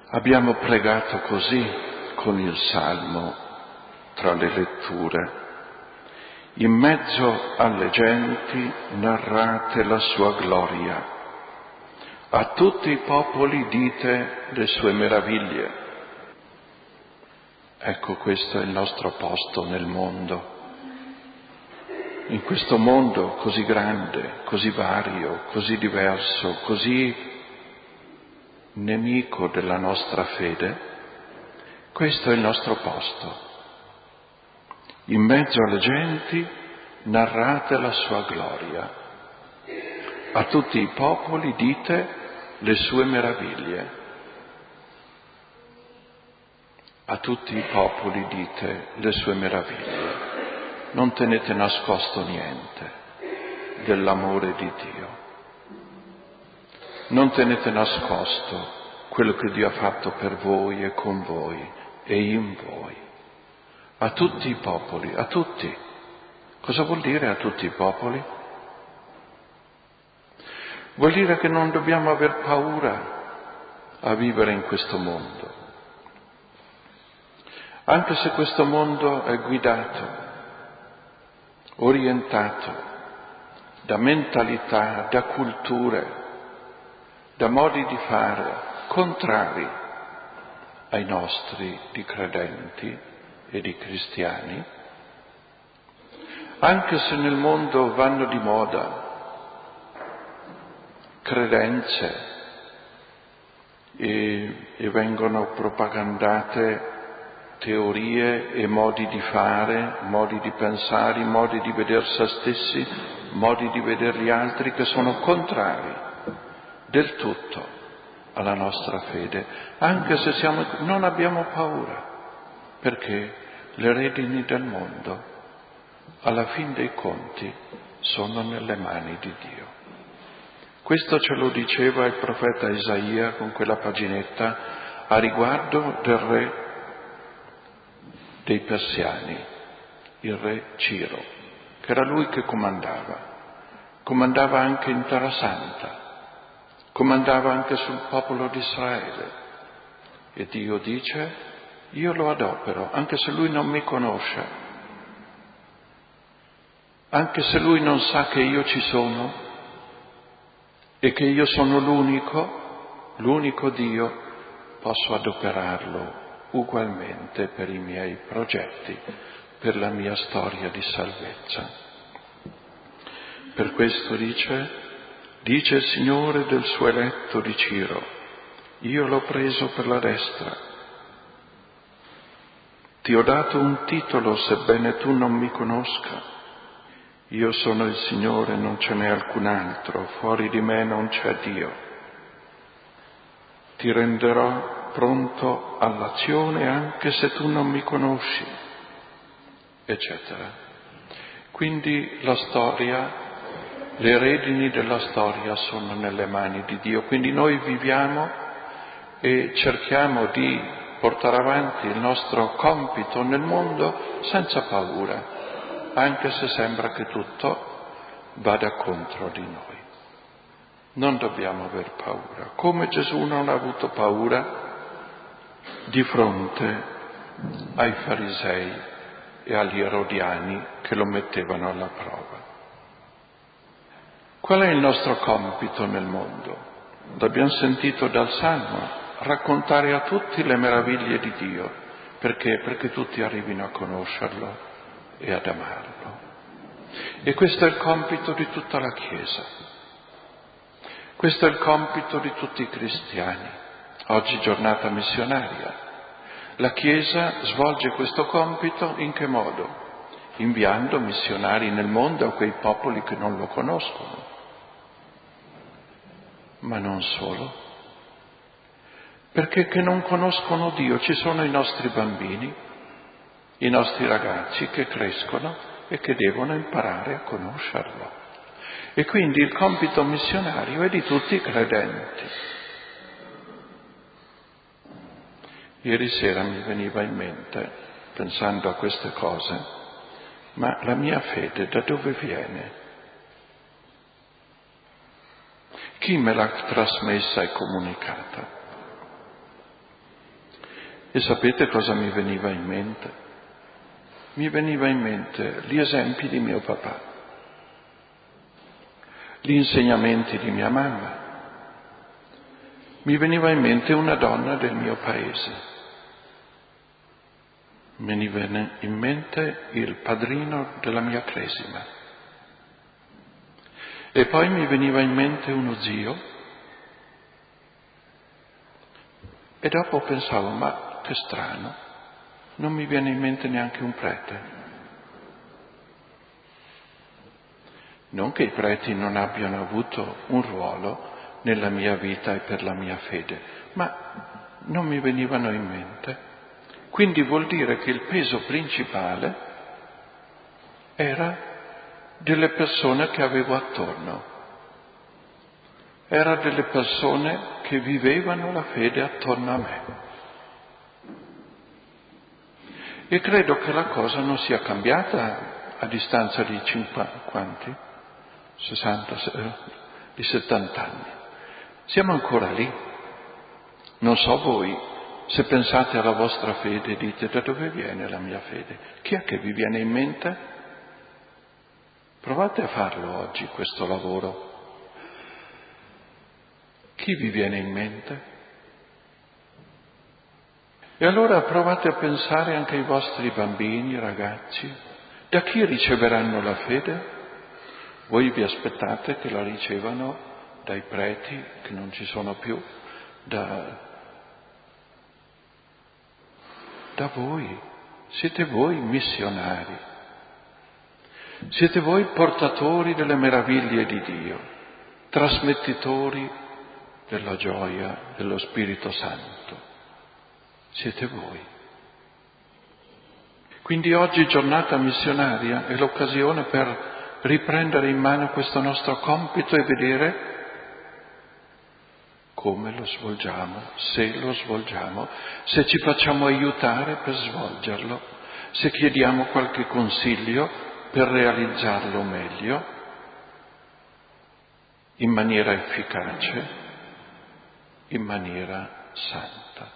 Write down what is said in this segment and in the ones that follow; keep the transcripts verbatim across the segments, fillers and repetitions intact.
Abbiamo pregato così con il Salmo tra le letture. In mezzo alle genti narrate la sua gloria. A tutti i popoli dite le sue meraviglie. Ecco, questo è il nostro posto nel mondo. In questo mondo così grande, così vario, così diverso, così nemico della nostra fede, questo è il nostro posto. In mezzo alle genti narrate la sua gloria. A tutti i popoli dite le sue meraviglie. A tutti i popoli dite le sue meraviglie. Non tenete nascosto niente dell'amore di Dio. Non tenete nascosto quello che Dio ha fatto per voi e con voi e in voi. A tutti i popoli, a tutti. Cosa vuol dire a tutti i popoli? Vuol dire che non dobbiamo aver paura a vivere in questo mondo. Anche se questo mondo è guidato, orientato da mentalità, da culture, da modi di fare contrari ai nostri di credenti e di cristiani, anche se nel mondo vanno di moda credenze e, e vengono propagandate teorie e modi di fare, modi di pensare, modi di vedere se stessi, modi di vedere gli altri che sono contrari del tutto alla nostra fede, anche se siamo, non abbiamo paura, perché le redini del mondo, alla fin dei conti, sono nelle mani di Dio. Questo ce lo diceva il profeta Isaia con quella paginetta a riguardo del re dei Persiani, il re Ciro, che era lui che comandava, comandava anche in Terra Santa, comandava anche sul popolo di Israele. E Dio dice, io lo adopero, anche se lui non mi conosce, anche se lui non sa che io ci sono e che io sono l'unico, l'unico Dio, posso adoperarlo ugualmente per i miei progetti, per la mia storia di salvezza. Per questo dice, dice il Signore del suo eletto di Ciro, io l'ho preso per la destra, ti ho dato un titolo sebbene tu non mi conosca, io sono il Signore, non ce n'è alcun altro, fuori di me non c'è Dio. Ti renderò pronto all'azione anche se tu non mi conosci, eccetera. Quindi la storia, le redini della storia sono nelle mani di Dio, quindi noi viviamo e cerchiamo di portare avanti il nostro compito nel mondo senza paura, anche se sembra che tutto vada contro di noi. Non dobbiamo aver paura, come Gesù non ha avuto paura di fronte ai farisei e agli erodiani che lo mettevano alla prova. Qual è il nostro compito nel mondo? L'abbiamo sentito dal Salmo, raccontare a tutti le meraviglie di Dio. Perché? Perché tutti arrivino a conoscerlo e ad amarlo. E questo è il compito di tutta la Chiesa. Questo è il compito di tutti i cristiani. Oggi giornata missionaria. La Chiesa svolge questo compito in che modo? Inviando missionari nel mondo a quei popoli che non lo conoscono. Ma non solo. Perché che non conoscono Dio, ci sono i nostri bambini, i nostri ragazzi che crescono e che devono imparare a conoscerlo. E quindi il compito missionario è di tutti i credenti. Ieri sera mi veniva in mente, pensando a queste cose, ma la mia fede da dove viene? Chi me l'ha trasmessa e comunicata? E sapete cosa mi veniva in mente? Mi veniva in mente gli esempi di mio papà, gli insegnamenti di mia mamma. Mi veniva in mente una donna del mio paese. Mi venne in mente il padrino della mia cresima. E poi mi veniva in mente uno zio. E dopo pensavo, ma che strano, non mi viene in mente neanche un prete. Non che i preti non abbiano avuto un ruolo nella mia vita e per la mia fede, ma non mi venivano in mente. Quindi vuol dire che il peso principale era delle persone che avevo attorno, era delle persone che vivevano la fede attorno a me. E credo che la cosa non sia cambiata a distanza di cinquanta, quanti? sessanta, di settanta anni. Siamo ancora lì. Non so voi, se pensate alla vostra fede, dite da dove viene la mia fede? Chi è che vi viene in mente? Provate a farlo oggi, questo lavoro. Chi vi viene in mente? E allora provate a pensare anche ai vostri bambini, ragazzi. Da chi riceveranno la fede? Voi vi aspettate che la ricevano dai preti, che non ci sono più, da... da voi. Siete voi missionari. Siete voi portatori delle meraviglie di Dio, trasmettitori della gioia dello Spirito Santo. Siete voi. Quindi oggi, giornata missionaria, è l'occasione per riprendere in mano questo nostro compito e vedere come lo svolgiamo, se lo svolgiamo, se ci facciamo aiutare per svolgerlo, se chiediamo qualche consiglio per realizzarlo meglio, in maniera efficace, in maniera santa,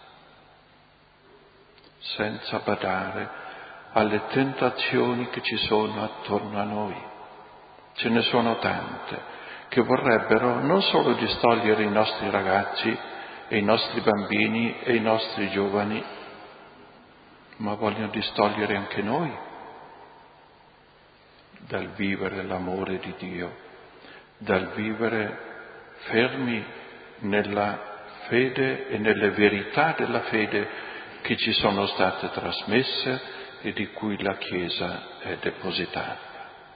senza badare alle tentazioni che ci sono attorno a noi. Ce ne sono tante che vorrebbero non solo distogliere i nostri ragazzi e i nostri bambini e i nostri giovani, ma vogliono distogliere anche noi dal vivere l'amore di Dio, dal vivere fermi nella fede e nelle verità della fede che ci sono state trasmesse e di cui la Chiesa è depositaria.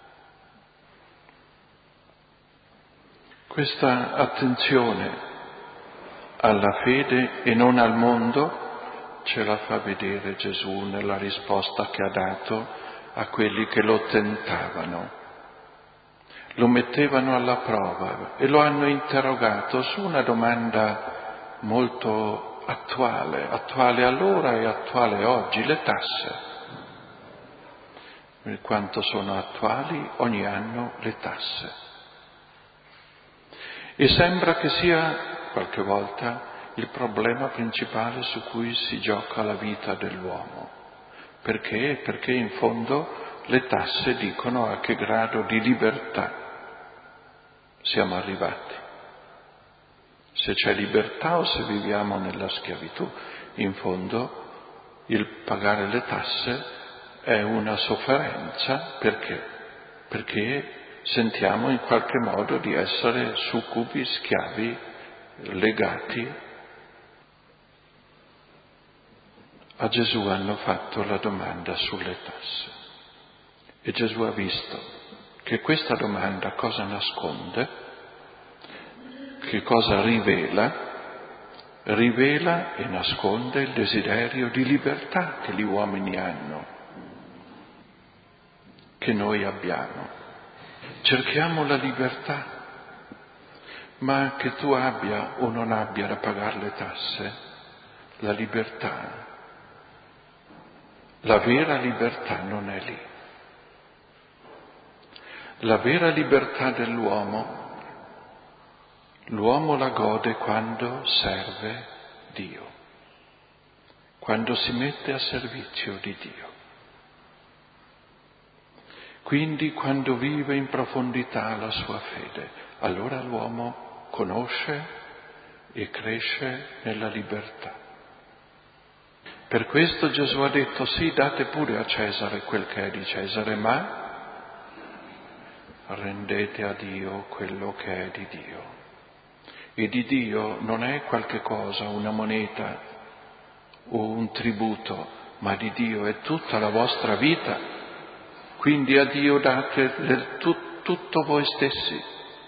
Questa attenzione alla fede e non al mondo ce la fa vedere Gesù nella risposta che ha dato a quelli che lo tentavano. Lo mettevano alla prova e lo hanno interrogato su una domanda molto attuale, attuale allora e attuale oggi, le tasse. Per quanto sono attuali ogni anno le tasse. E sembra che sia, qualche volta, il problema principale su cui si gioca la vita dell'uomo. Perché? Perché in fondo le tasse dicono a che grado di libertà siamo arrivati. Se c'è libertà o se viviamo nella schiavitù. In fondo il pagare le tasse è una sofferenza. Perché? Perché sentiamo in qualche modo di essere succubi, schiavi, legati. A Gesù hanno fatto la domanda sulle tasse e Gesù ha visto che questa domanda cosa nasconde, che cosa rivela, rivela e nasconde il desiderio di libertà che gli uomini hanno, che noi abbiamo. Cerchiamo la libertà, ma che tu abbia o non abbia da pagare le tasse, la libertà, la vera libertà non è lì. La vera libertà dell'uomo, l'uomo la gode quando serve Dio, quando si mette a servizio di Dio. Quindi quando vive in profondità la sua fede, allora l'uomo conosce e cresce nella libertà. Per questo Gesù ha detto: sì, date pure a Cesare quel che è di Cesare, ma rendete a Dio quello che è di Dio. E di Dio non è qualche cosa, una moneta o un tributo, ma di Dio è tutta la vostra vita. Quindi a Dio date del tu, tutto voi stessi,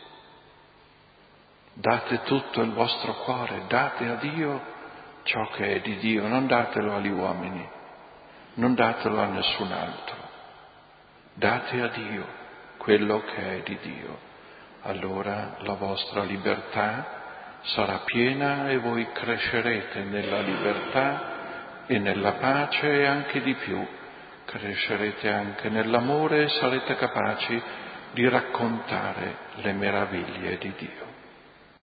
date tutto il vostro cuore, date a Dio ciò che è di Dio, non datelo agli uomini, non datelo a nessun altro, date a Dio quello che è di Dio. Allora la vostra libertà sarà piena e voi crescerete nella libertà e nella pace e anche di più. Crescerete anche nell'amore e sarete capaci di raccontare le meraviglie di Dio.